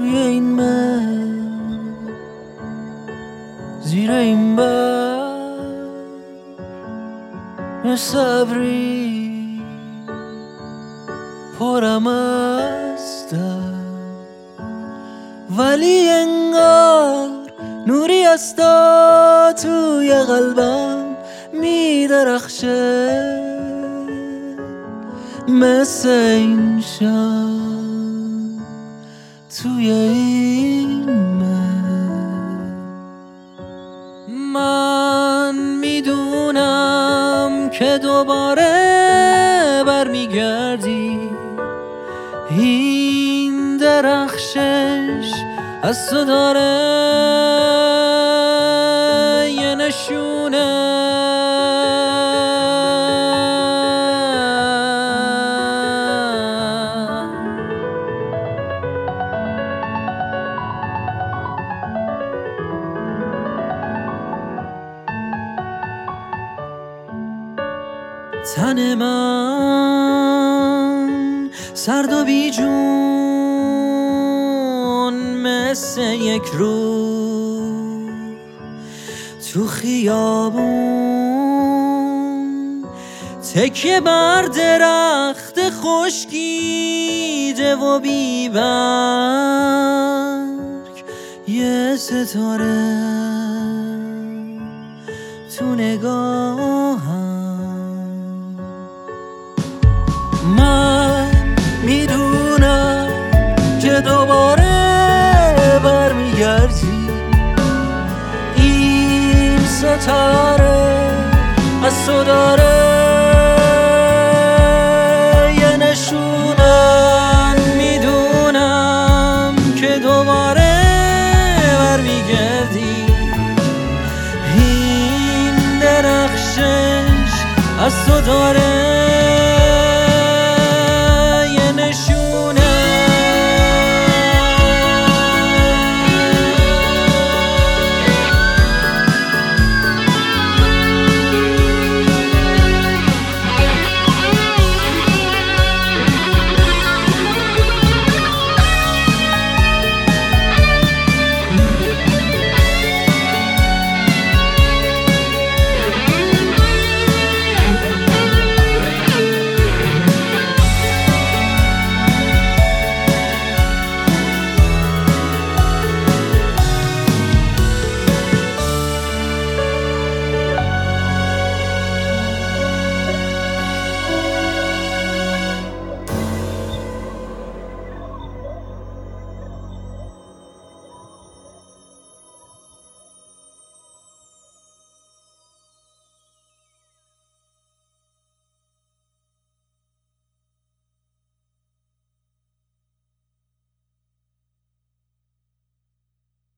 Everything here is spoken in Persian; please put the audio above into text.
توی این من، زیر این بر مثل ابری پرم از درد، ولی انگار نوری از تو توی قلبم میدرخشه، مثل این شب توی این من میدونم که دوباره برمیگردی، این درخشش از تو داره یه نشونه. تن من سرد و بی جون مثل یک روح تو خیابون، تکیه بر درخت خشکیده و بی برگ، یه ستاره تو نگاهم. من میدونم که دوباره برمیگردی، این ستاره از تو داره یه نشونن. میدونم که دوباره برمیگردی، این درخشش از تو داره